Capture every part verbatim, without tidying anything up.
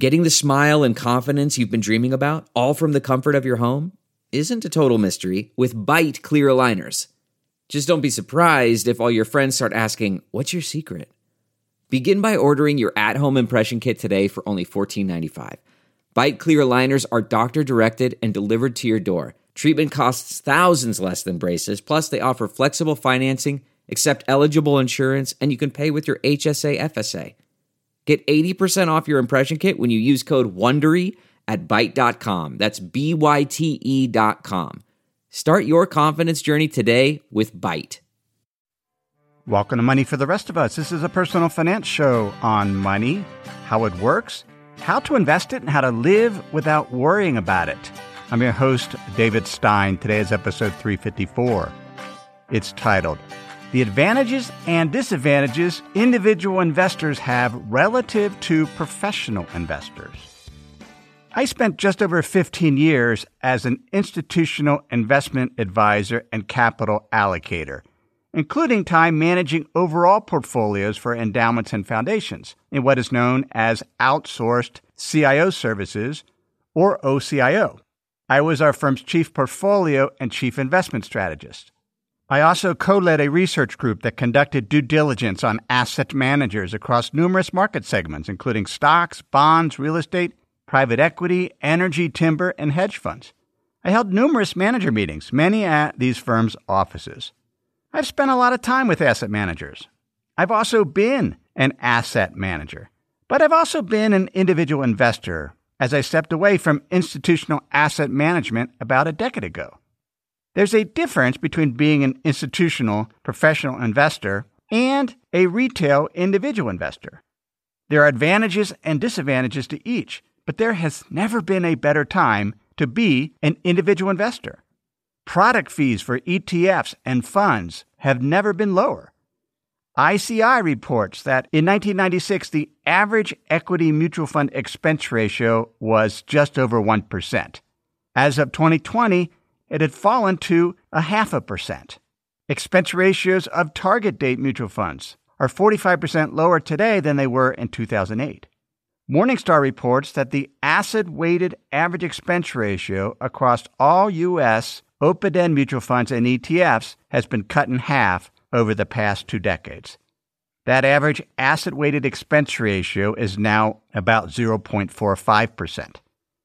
Getting the smile and confidence you've been dreaming about, all from the comfort of your home, isn't a total mystery with Byte clear aligners. Just don't be surprised if all your friends start asking, "What's your secret?" Begin by ordering your at-home impression kit today for only fourteen ninety-five. Byte clear aligners are doctor-directed and delivered to your door. Treatment costs thousands less than braces, plus they offer flexible financing, accept eligible insurance, and you can pay with your H S A F S A. Get eighty percent off your impression kit when you use code WONDERY at byte dot com. That's B Y T E dot com. Start your confidence journey today with Byte. Welcome to Money for the Rest of Us. This is a personal finance show on money, how it works, how to invest it, and how to live without worrying about it. I'm your host, David Stein. Today is episode three fifty-four. It's titled, The Advantages and Disadvantages Individual Investors Have Relative to Professional Investors. I spent just over fifteen years as an institutional investment advisor and capital allocator, including time managing overall portfolios for endowments and foundations in what is known as outsourced C I O services, or O C I O. I was our firm's chief portfolio and chief investment strategist. I also co-led a research group that conducted due diligence on asset managers across numerous market segments, including stocks, bonds, real estate, private equity, energy, timber, and hedge funds. I held numerous manager meetings, many at these firms' offices. I've spent a lot of time with asset managers. I've also been an asset manager, but I've also been an individual investor as I stepped away from institutional asset management about a decade ago. There's a difference between being an institutional professional investor and a retail individual investor. There are advantages and disadvantages to each, but there has never been a better time to be an individual investor. Product fees for E T Fs and funds have never been lower. I C I reports that in nineteen ninety-six, the average equity mutual fund expense ratio was just over one percent. As of twenty twenty, it had fallen to a half a percent. Expense ratios of target date mutual funds are forty-five percent lower today than they were in two thousand eight. Morningstar reports that the asset-weighted average expense ratio across all U S open-end mutual funds and E T Fs has been cut in half over the past two decades. That average asset-weighted expense ratio is now about zero point four five percent.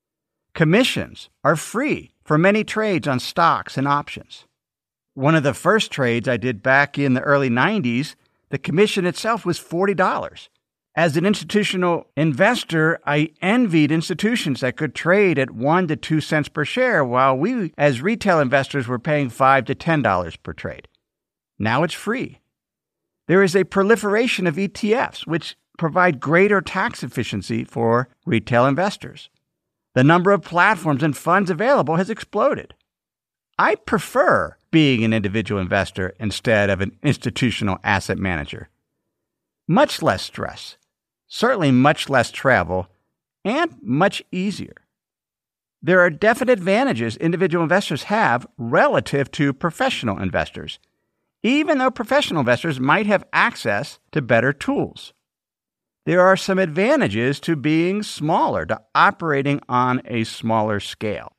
Commissions are free for many trades on stocks and options. One of the first trades I did back in the early nineties, the commission itself was forty dollars. As an institutional investor, I envied institutions that could trade at one to two cents per share, while we, as retail investors, were paying five to ten dollars per trade. Now it's free. There is a proliferation of E T Fs, which provide greater tax efficiency for retail investors. The number of platforms and funds available has exploded. I prefer being an individual investor instead of an institutional asset manager. Much less stress. Certainly much less travel, and much easier. There are definite advantages individual investors have relative to professional investors, even though professional investors might have access to better tools. There are some advantages to being smaller, to operating on a smaller scale.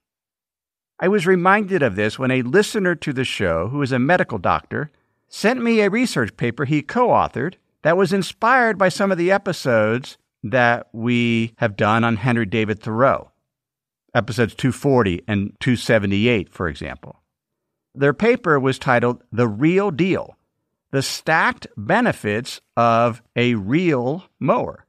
I was reminded of this when a listener to the show, who is a medical doctor, sent me a research paper he co-authored that was inspired by some of the episodes that we have done on Henry David Thoreau, episodes two forty and two seventy-eight, for example. Their paper was titled The Real Deal, The Stacked Benefits of a Reel Mower.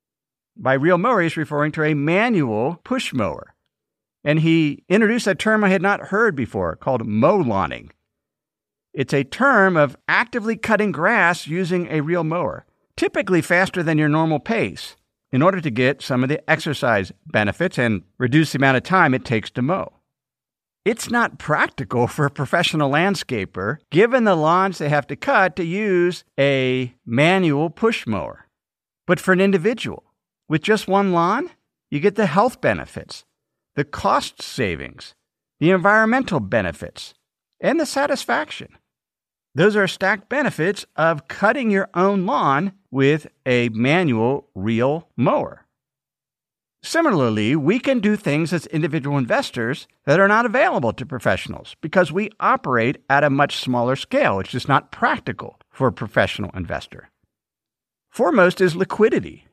By reel mower, he's referring to a manual push mower. And he introduced a term I had not heard before called mow-lawning. It's a term of actively cutting grass using a reel mower, typically faster than your normal pace, in order to get some of the exercise benefits and reduce the amount of time it takes to mow. It's not practical for a professional landscaper, given the lawns they have to cut, to use a manual push mower. But for an individual, with just one lawn, you get the health benefits, the cost savings, the environmental benefits, and the satisfaction. Those are stacked benefits of cutting your own lawn with a manual reel mower. Similarly, we can do things as individual investors that are not available to professionals because we operate at a much smaller scale, which is not practical for a professional investor. Foremost is liquidity.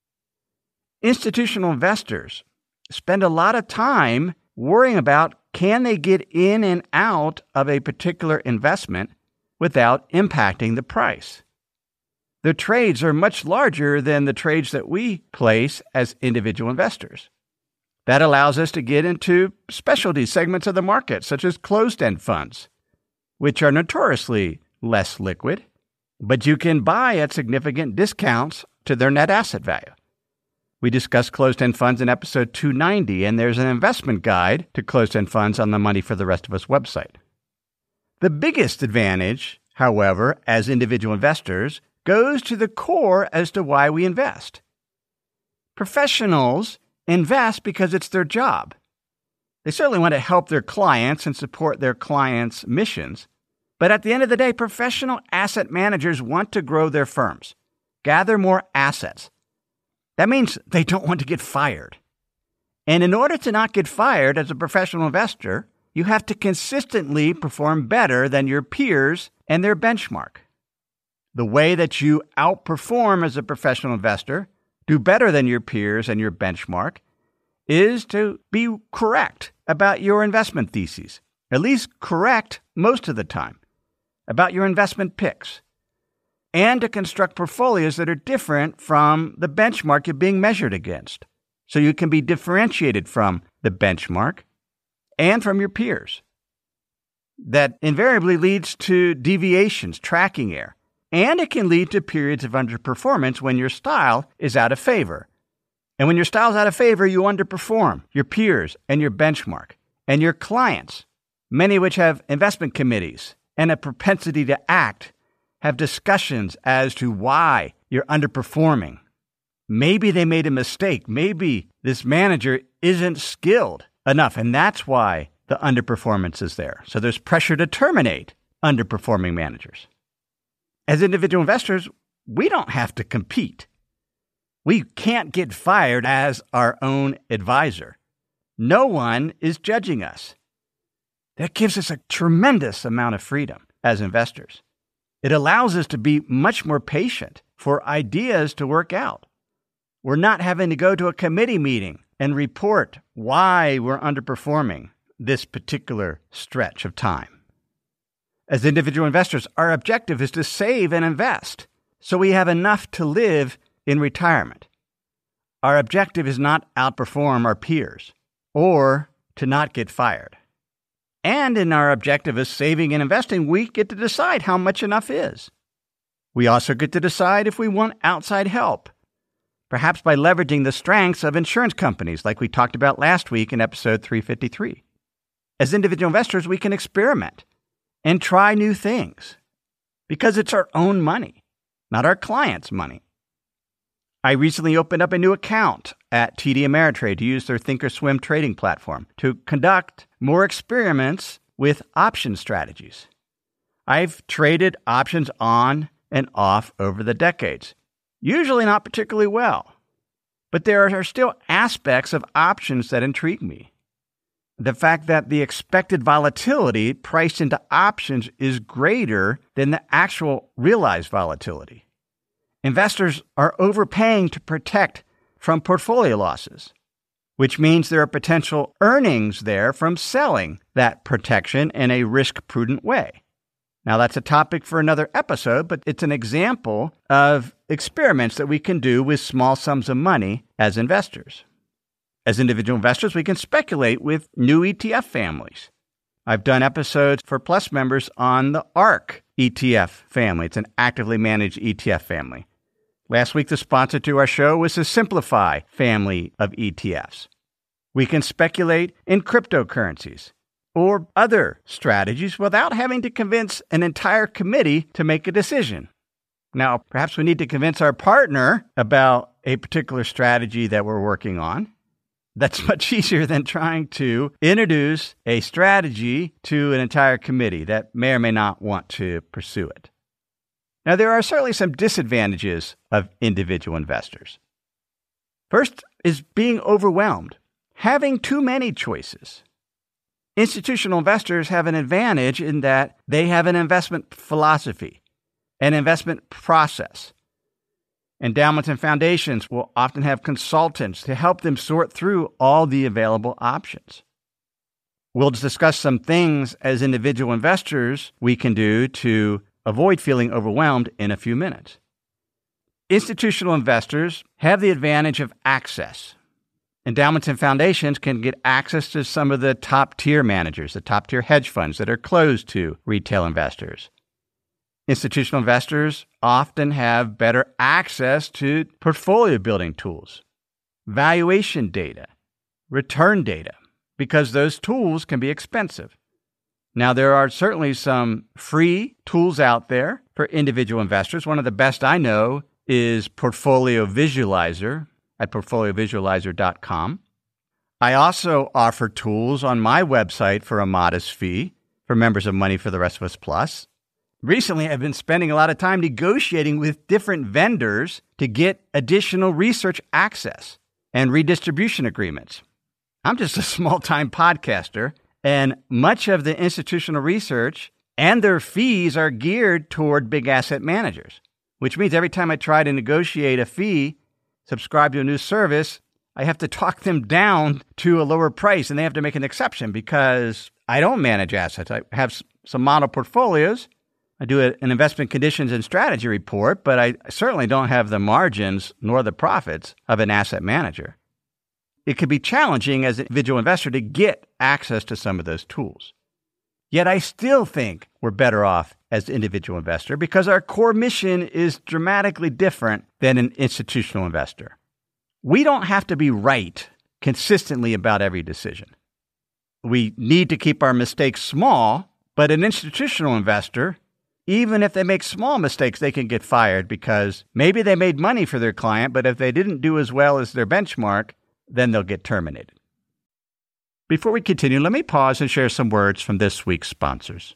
Institutional investors spend a lot of time worrying about can they get in and out of a particular investment without impacting the price. Their trades are much larger than the trades that we place as individual investors. That allows us to get into specialty segments of the market, such as closed-end funds, which are notoriously less liquid, but you can buy at significant discounts to their net asset value. We discussed closed-end funds in episode two ninety, and there's an investment guide to closed-end funds on the Money for the Rest of Us website. The biggest advantage, however, as individual investors, goes to the core as to why we invest. Professionals invest because it's their job. They certainly want to help their clients and support their clients' missions. But at the end of the day, professional asset managers want to grow their firms, gather more assets. That means they don't want to get fired. And in order to not get fired as a professional investor, you have to consistently perform better than your peers and their benchmark. The way that you outperform as a professional investor, do better than your peers and your benchmark, is to be correct about your investment theses, at least correct most of the time, about your investment picks, and to construct portfolios that are different from the benchmark you're being measured against, so you can be differentiated from the benchmark and from your peers. That invariably leads to deviations, tracking error. And it can lead to periods of underperformance when your style is out of favor. And when your style is out of favor, you underperform your peers and your benchmark and your clients, many of which have investment committees and a propensity to act, have discussions as to why you're underperforming. Maybe they made a mistake. Maybe this manager isn't skilled enough, and that's why the underperformance is there. So there's pressure to terminate underperforming managers. As individual investors, we don't have to compete. We can't get fired as our own advisor. No one is judging us. That gives us a tremendous amount of freedom as investors. It allows us to be much more patient for ideas to work out. We're not having to go to a committee meeting and report why we're underperforming this particular stretch of time. As individual investors, our objective is to save and invest so we have enough to live in retirement. Our objective is not outperform our peers or to not get fired. And in our objective of saving and investing, we get to decide how much enough is. We also get to decide if we want outside help, perhaps by leveraging the strengths of insurance companies like we talked about last week in episode three fifty-three. As individual investors, we can experiment and try new things because it's our own money, not our clients' money. I recently opened up a new account at T D Ameritrade to use their Thinkorswim trading platform to conduct more experiments with option strategies. I've traded options on and off over the decades, usually not particularly well, but there are still aspects of options that intrigue me. The fact that the expected volatility priced into options is greater than the actual realized volatility. Investors are overpaying to protect from portfolio losses, which means there are potential earnings there from selling that protection in a risk-prudent way. Now, that's a topic for another episode, but it's an example of experiments that we can do with small sums of money as investors. As individual investors, we can speculate with new E T F families. I've done episodes for Plus members on the ARK E T F family. It's an actively managed E T F family. Last week, the sponsor to our show was the Simplify family of E T Fs. We can speculate in cryptocurrencies or other strategies without having to convince an entire committee to make a decision. Now, perhaps we need to convince our partner about a particular strategy that we're working on. That's much easier than trying to introduce a strategy to an entire committee that may or may not want to pursue it. Now, there are certainly some disadvantages of individual investors. First, is being overwhelmed, having too many choices. Institutional investors have an advantage in that they have an investment philosophy, an investment process. Endowments and foundations will often have consultants to help them sort through all the available options. We'll discuss some things as individual investors we can do to avoid feeling overwhelmed in a few minutes. Institutional investors have the advantage of access. Endowments and foundations can get access to some of the top-tier managers, the top-tier hedge funds that are closed to retail investors. Institutional investors often have better access to portfolio building tools, valuation data, return data, because those tools can be expensive. Now, there are certainly some free tools out there for individual investors. One of the best I know is Portfolio Visualizer at portfolio visualizer dot com. I also offer tools on my website for a modest fee for members of Money for the Rest of Us Plus. Recently, I've been spending a lot of time negotiating with different vendors to get additional research access and redistribution agreements. I'm just a small-time podcaster, and much of the institutional research and their fees are geared toward big asset managers, which means every time I try to negotiate a fee, subscribe to a new service, I have to talk them down to a lower price, and they have to make an exception because I don't manage assets. I have some model portfolios. I do an investment conditions and strategy report, but I certainly don't have the margins nor the profits of an asset manager. It can be challenging as an individual investor to get access to some of those tools. Yet I still think we're better off as an individual investor because our core mission is dramatically different than an institutional investor. We don't have to be right consistently about every decision. We need to keep our mistakes small, but an institutional investor, even if they make small mistakes, they can get fired because maybe they made money for their client, but if they didn't do as well as their benchmark, then they'll get terminated. Before we continue, let me pause and share some words from this week's sponsors.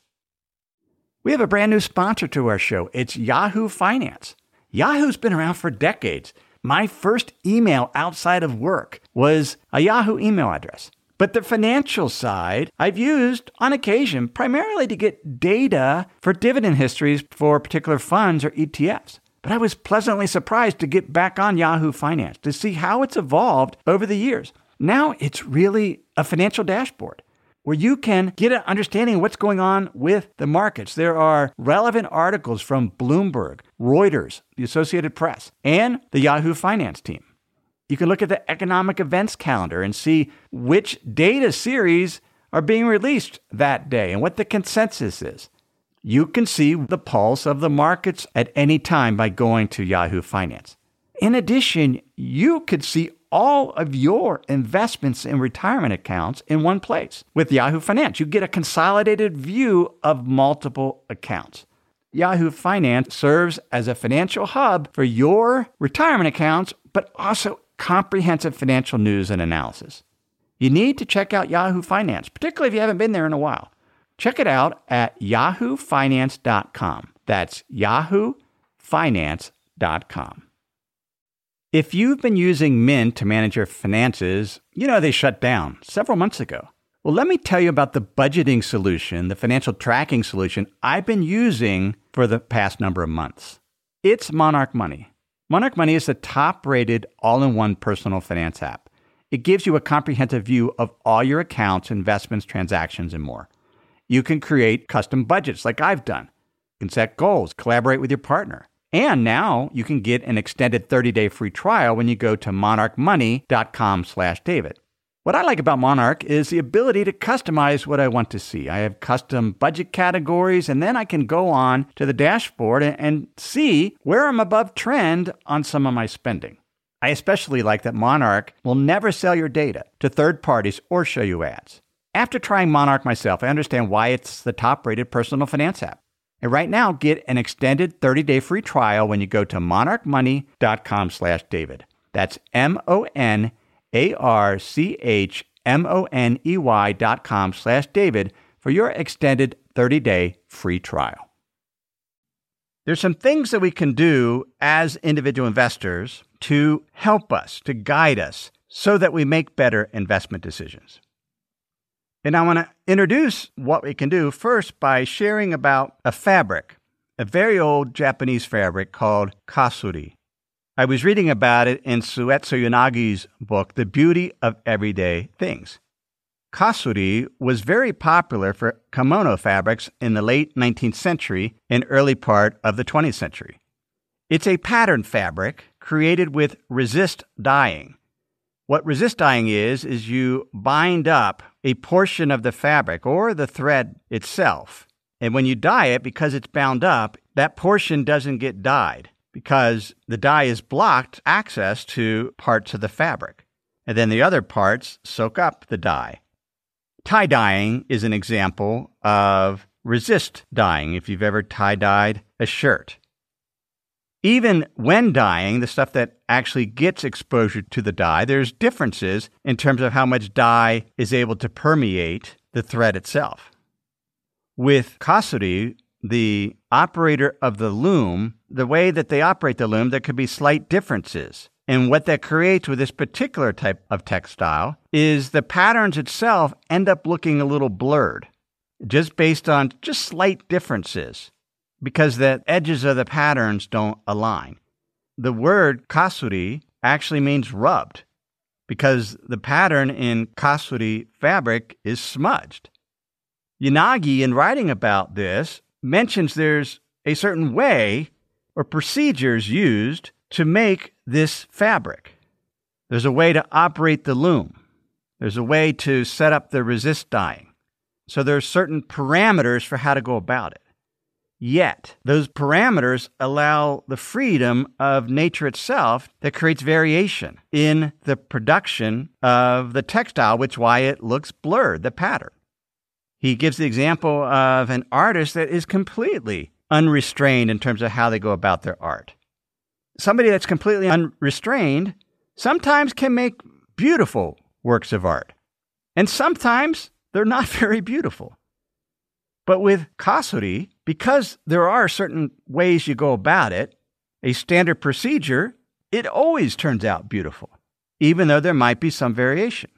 We have a brand new sponsor to our show. It's Yahoo Finance. Yahoo's been around for decades. My first email outside of work was a Yahoo email address. But the financial side, I've used on occasion primarily to get data for dividend histories for particular funds or E T Fs. But I was pleasantly surprised to get back on Yahoo Finance to see how it's evolved over the years. Now it's really a financial dashboard where you can get an understanding of what's going on with the markets. There are relevant articles from Bloomberg, Reuters, the Associated Press, and the Yahoo Finance team. You can look at the economic events calendar and see which data series are being released that day and what the consensus is. You can see the pulse of the markets at any time by going to Yahoo Finance. In addition, you could see all of your investments in retirement accounts in one place. With Yahoo Finance, you get a consolidated view of multiple accounts. Yahoo Finance serves as a financial hub for your retirement accounts, but also comprehensive financial news and analysis. You need to check out Yahoo Finance, particularly if you haven't been there in a while. Check it out at yahoo finance dot com. That's yahoo finance dot com. If you've been using Mint to manage your finances, you know they shut down several months ago. Well, let me tell you about the budgeting solution, the financial tracking solution I've been using for the past number of months. It's Monarch Money. Monarch Money is the top-rated all-in-one personal finance app. It gives you a comprehensive view of all your accounts, investments, transactions, and more. You can create custom budgets like I've done. You can set goals, collaborate with your partner. And now you can get an extended thirty-day free trial when you go to monarch money dot com slash David. What I like about Monarch is the ability to customize what I want to see. I have custom budget categories, and then I can go on to the dashboard and, and see where I'm above trend on some of my spending. I especially like that Monarch will never sell your data to third parties or show you ads. After trying Monarch myself, I understand why it's the top-rated personal finance app. And right now, get an extended thirty-day free trial when you go to monarch money dot com slash David. That's M O N A R C H M O N E Y dot com slash David for your extended thirty-day free trial. There's some things that we can do as individual investors to help us, to guide us, so that we make better investment decisions. And I want to introduce what we can do first by sharing about a fabric, a very old Japanese fabric called kasuri. I was reading about it in Suetsu Yanagi's book, The Beauty of Everyday Things. Kasuri was very popular for kimono fabrics in the late nineteenth century and early part of the twentieth century. It's a pattern fabric created with resist dyeing. What resist dyeing is, is you bind up a portion of the fabric or the thread itself. And when you dye it, because it's bound up, that portion doesn't get dyed because the dye is blocked access to parts of the fabric. And then the other parts soak up the dye. Tie-dyeing is an example of resist dyeing, if you've ever tie-dyed a shirt. Even when dyeing, the stuff that actually gets exposure to the dye, there's differences in terms of how much dye is able to permeate the thread itself. With kasuri, the operator of the loom, the way that they operate the loom, there could be slight differences. And what that creates with this particular type of textile is the patterns itself end up looking a little blurred, just based on just slight differences, because the edges of the patterns don't align. The word kasuri actually means rubbed, because the pattern in kasuri fabric is smudged. Yanagi, in writing about this, mentions there's a certain way or procedures used to make this fabric. There's a way to operate the loom. There's a way to set up the resist dyeing. So there are certain parameters for how to go about it. Yet, those parameters allow the freedom of nature itself that creates variation in the production of the textile, which is why it looks blurred, the pattern. He gives the example of an artist that is completely unrestrained in terms of how they go about their art. Somebody that's completely unrestrained sometimes can make beautiful works of art, and sometimes they're not very beautiful. But with kasuri, because there are certain ways you go about it, a standard procedure, it always turns out beautiful, even though there might be some variation.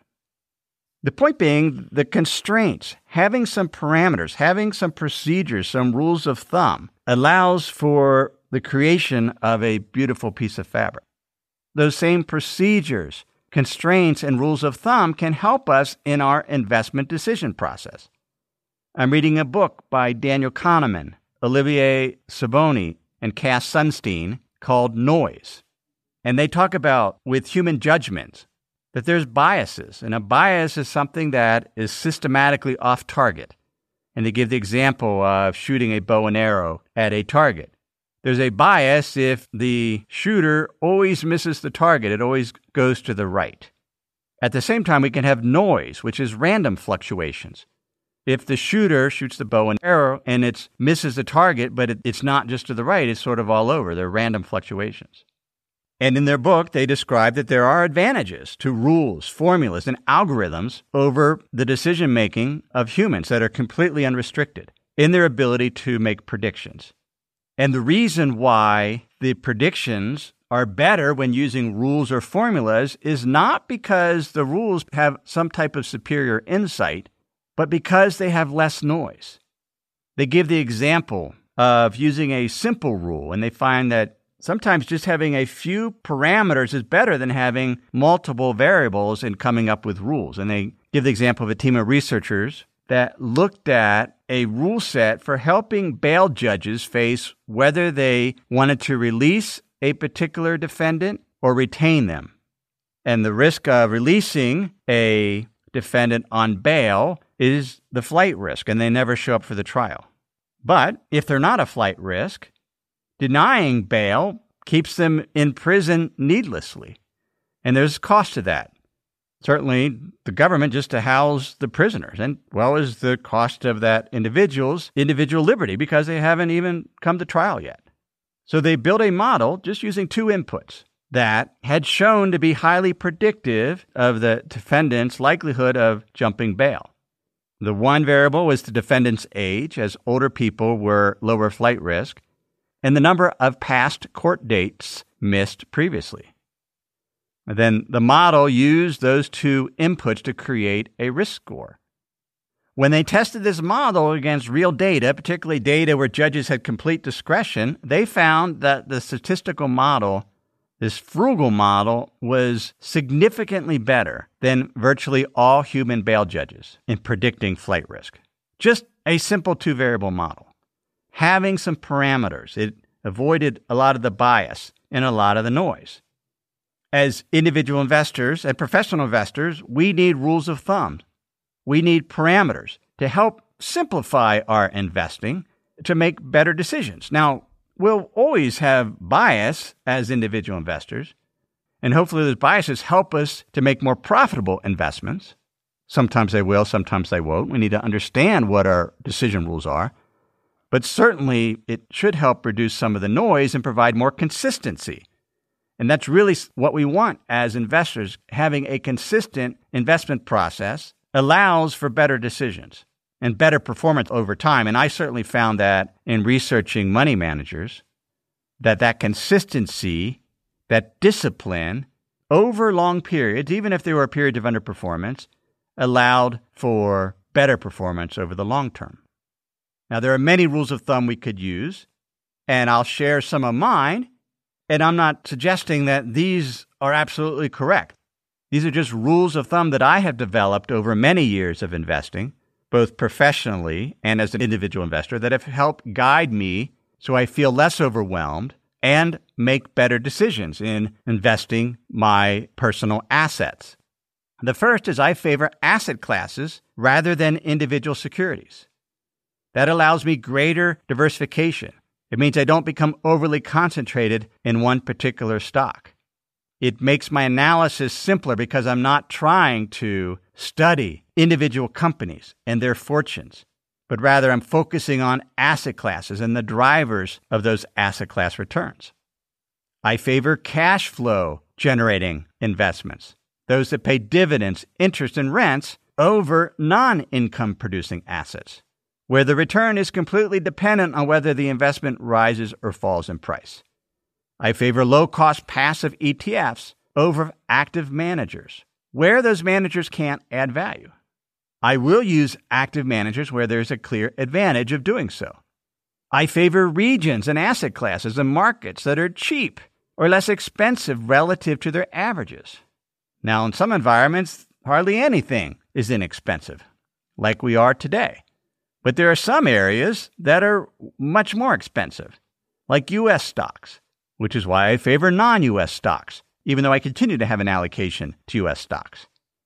The point being, the constraints, having some parameters, having some procedures, some rules of thumb, allows for the creation of a beautiful piece of fabric. Those same procedures, constraints, and rules of thumb can help us in our investment decision process. I'm reading a book by Daniel Kahneman, Olivier Sibony, and Cass Sunstein called Noise. And they talk about, with human judgments, that there's biases, and a bias is something that is systematically off target. And they give the example of shooting a bow and arrow at a target. There's a bias if the shooter always misses the target. It always goes to the right. At the same time, we can have noise, which is random fluctuations. If the shooter shoots the bow and arrow and it misses the target, but it, it's not just to the right, it's sort of all over. They're random fluctuations. And in their book, they describe that there are advantages to rules, formulas, and algorithms over the decision-making of humans that are completely unrestricted in their ability to make predictions. And the reason why the predictions are better when using rules or formulas is not because the rules have some type of superior insight, but because they have less noise. They give the example of using a simple rule, and they find that sometimes just having a few parameters is better than having multiple variables and coming up with rules. And they give the example of a team of researchers that looked at a rule set for helping bail judges face whether they wanted to release a particular defendant or retain them. And the risk of releasing a defendant on bail is the flight risk, and they never show up for the trial. But if they're not a flight risk, denying bail keeps them in prison needlessly, and there's cost to that. Certainly, the government just to house the prisoners, and well is the cost of that individual's individual liberty because they haven't even come to trial yet. So they built a model just using two inputs that had shown to be highly predictive of the defendant's likelihood of jumping bail. The one variable was the defendant's age, as older people were lower flight risk, and the number of past court dates missed previously. And then the model used those two inputs to create a risk score. When they tested this model against real data, particularly data where judges had complete discretion, they found that the statistical model, this frugal model, was significantly better than virtually all human bail judges in predicting flight risk. Just a simple two-variable model. Having some parameters, it avoided a lot of the bias and a lot of the noise. As individual investors and professional investors, we need rules of thumb. We need parameters to help simplify our investing to make better decisions. Now, we'll always have bias as individual investors, and hopefully those biases help us to make more profitable investments. Sometimes they will, sometimes they won't. We need to understand what our decision rules are. But certainly, it should help reduce some of the noise and provide more consistency. And that's really what we want as investors. Having a consistent investment process allows for better decisions and better performance over time. And I certainly found that in researching money managers, that that consistency, that discipline over long periods, even if there were periods of underperformance, allowed for better performance over the long term. Now, there are many rules of thumb we could use, and I'll share some of mine, and I'm not suggesting that these are absolutely correct. These are just rules of thumb that I have developed over many years of investing, both professionally and as an individual investor, that have helped guide me so I feel less overwhelmed and make better decisions in investing my personal assets. The first is I favor asset classes rather than individual securities. That allows me greater diversification. It means I don't become overly concentrated in one particular stock. It makes my analysis simpler because I'm not trying to study individual companies and their fortunes, but rather I'm focusing on asset classes and the drivers of those asset class returns. I favor cash flow generating investments, those that pay dividends, interest, and rents over non-income producing assets, where the return is completely dependent on whether the investment rises or falls in price. I favor low-cost passive E T Fs over active managers, where those managers can't add value. I will use active managers where there's a clear advantage of doing so. I favor regions and asset classes and markets that are cheap or less expensive relative to their averages. Now, in some environments, hardly anything is inexpensive, like we are today. But there are some areas that are much more expensive, like U S stocks, which is why I favor non-U S stocks, even though I continue to have an allocation to U S stocks.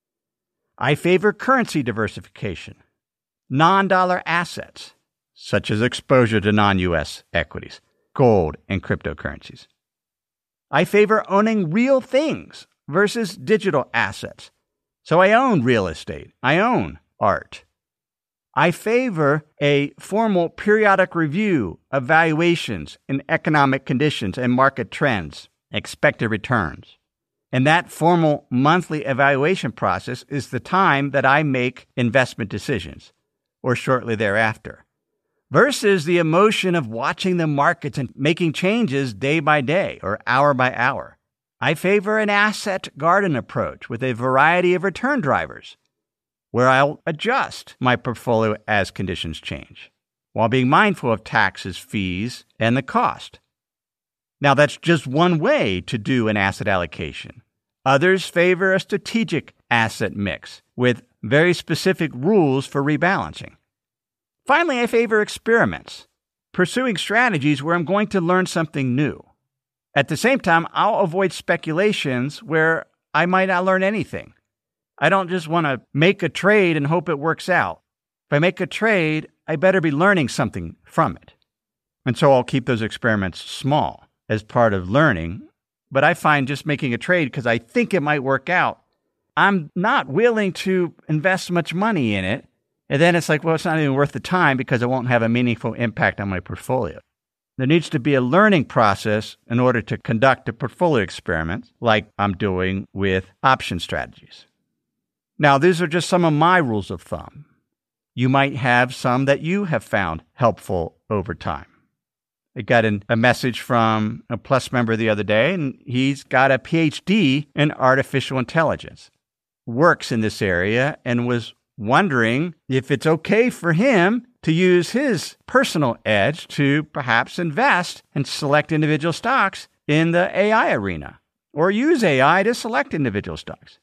I favor currency diversification, non-dollar assets, such as exposure to non-U S equities, gold, and cryptocurrencies. I favor owning real things versus digital assets. So I own real estate. I own art. I favor a formal periodic review of valuations and economic conditions and market trends, expected returns. And that formal monthly evaluation process is the time that I make investment decisions, or shortly thereafter, versus the emotion of watching the markets and making changes day by day or hour by hour. I favor an asset garden approach with a variety of return drivers, where I'll adjust my portfolio as conditions change, while being mindful of taxes, fees, and the cost. Now, that's just one way to do an asset allocation. Others favor a strategic asset mix with very specific rules for rebalancing. Finally, I favor experiments, pursuing strategies where I'm going to learn something new. At the same time, I'll avoid speculations where I might not learn anything. I don't just want to make a trade and hope it works out. If I make a trade, I better be learning something from it. And so I'll keep those experiments small as part of learning. But I find just making a trade because I think it might work out, I'm not willing to invest much money in it. And then it's like, well, it's not even worth the time because it won't have a meaningful impact on my portfolio. There needs to be a learning process in order to conduct a portfolio experiment like I'm doing with option strategies. Now, these are just some of my rules of thumb. You might have some that you have found helpful over time. I got an, a message from a Plus member the other day, and he's got a P H D in artificial intelligence, works in this area, and was wondering if it's okay for him to use his personal edge to perhaps invest and select individual stocks in the A I arena, or use A I to select individual stocks.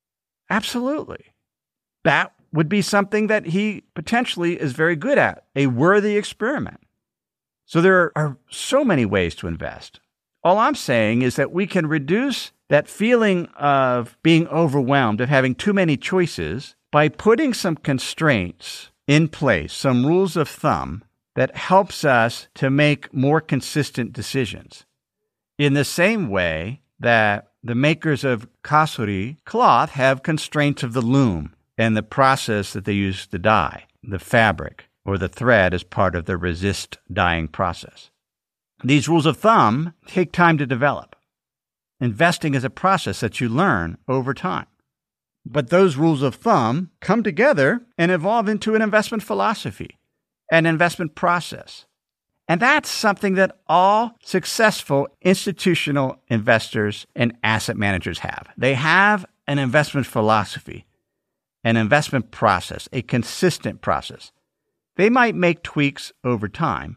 Absolutely. That would be something that he potentially is very good at, a worthy experiment. So there are so many ways to invest. All I'm saying is that we can reduce that feeling of being overwhelmed, of having too many choices, by putting some constraints in place, some rules of thumb that helps us to make more consistent decisions. In the same way that the makers of Kasuri cloth have constraints of the loom and the process that they use to dye, the fabric or the thread as part of the resist dyeing process. These rules of thumb take time to develop. Investing is a process that you learn over time. But those rules of thumb come together and evolve into an investment philosophy, an investment process. And that's something that all successful institutional investors and asset managers have. They have an investment philosophy, an investment process, a consistent process. They might make tweaks over time,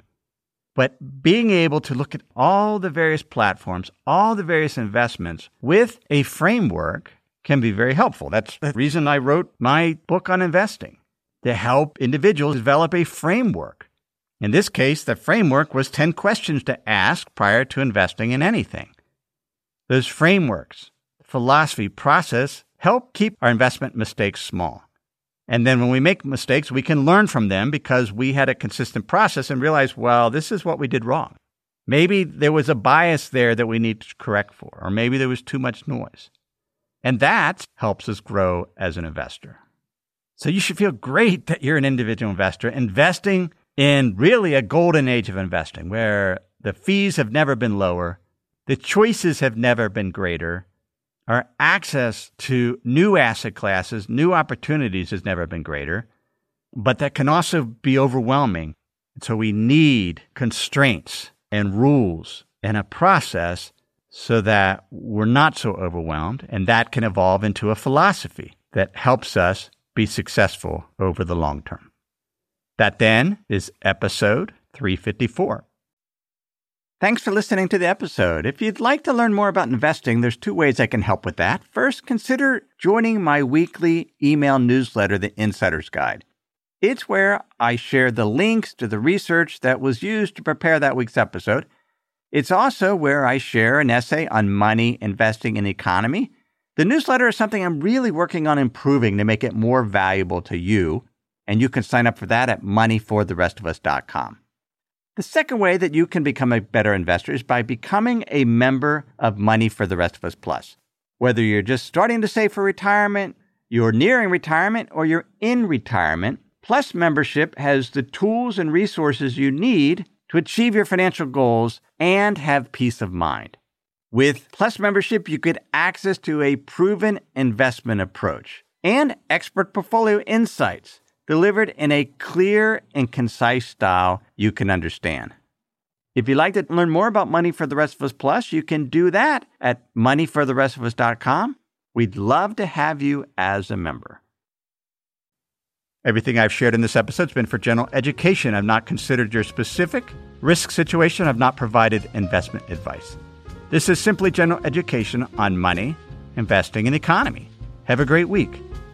but being able to look at all the various platforms, all the various investments with a framework can be very helpful. That's the reason I wrote my book on investing, to help individuals develop a framework. In this case, the framework was ten questions to ask prior to investing in anything. Those frameworks, philosophy, process help keep our investment mistakes small. And then when we make mistakes, we can learn from them because we had a consistent process and realize, well, this is what we did wrong. Maybe there was a bias there that we need to correct for, or maybe there was too much noise. And that helps us grow as an investor. So you should feel great that you're an individual investor investing in really a golden age of investing where the fees have never been lower, the choices have never been greater, our access to new asset classes, new opportunities has never been greater, but that can also be overwhelming. So we need constraints and rules and a process so that we're not so overwhelmed, and that can evolve into a philosophy that helps us be successful over the long term. That then is episode three fifty-four. Thanks for listening to the episode. If you'd like to learn more about investing, there's two ways I can help with that. First, consider joining my weekly email newsletter, The Insider's Guide. It's where I share the links to the research that was used to prepare that week's episode. It's also where I share an essay on money, investing, and economy. The newsletter is something I'm really working on improving to make it more valuable to you, and you can sign up for that at money for the rest of us dot com. The second way that you can become a better investor is by becoming a member of Money for the Rest of Us Plus. Whether you're just starting to save for retirement, you're nearing retirement, or you're in retirement, Plus membership has the tools and resources you need to achieve your financial goals and have peace of mind. With Plus membership, you get access to a proven investment approach and expert portfolio insights delivered in a clear and concise style you can understand. If you'd like to learn more about Money for the Rest of Us Plus, you can do that at money for the rest of us dot com. We'd love to have you as a member. Everything I've shared in this episode has been for general education. I've not considered your specific risk situation. I've not provided investment advice. This is simply general education on money, investing, and economy. Have a great week.